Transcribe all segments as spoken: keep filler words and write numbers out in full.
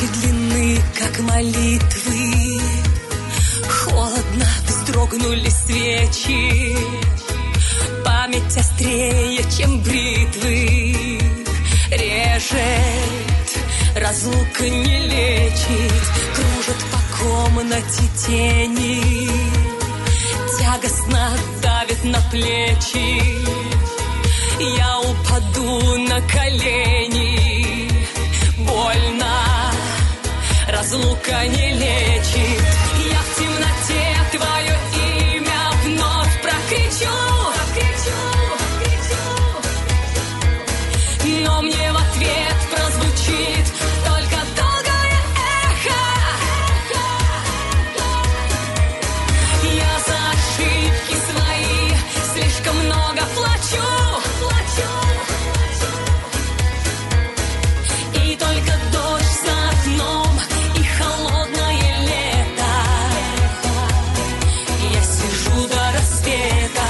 Ночи длинны, как молитвы, холодно вздрогнули свечи. Память острее, чем бритвы, режет, разлука не лечит. Кружат по комнате тени, тягостно давит на плечи. Я упаду на колени, больно, разлука не лечит. Я в темноте твое имя вновь прокричу, но мне в ответ прозвучит только долгое эхо. Я за ошибки свои слишком много плачу, и только дождь за окном и холодное лето. Я сижу до рассвета.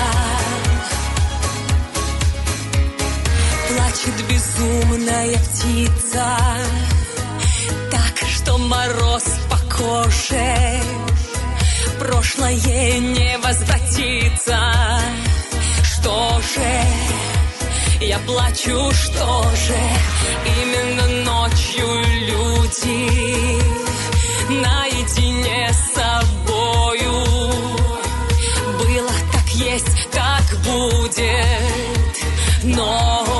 Плачет безумная птица, так что мороз по коже. Прошлое не возвратится. Что же, я плачу, что же? Именно ночью люди наедине с собою. Было так, есть так будет, но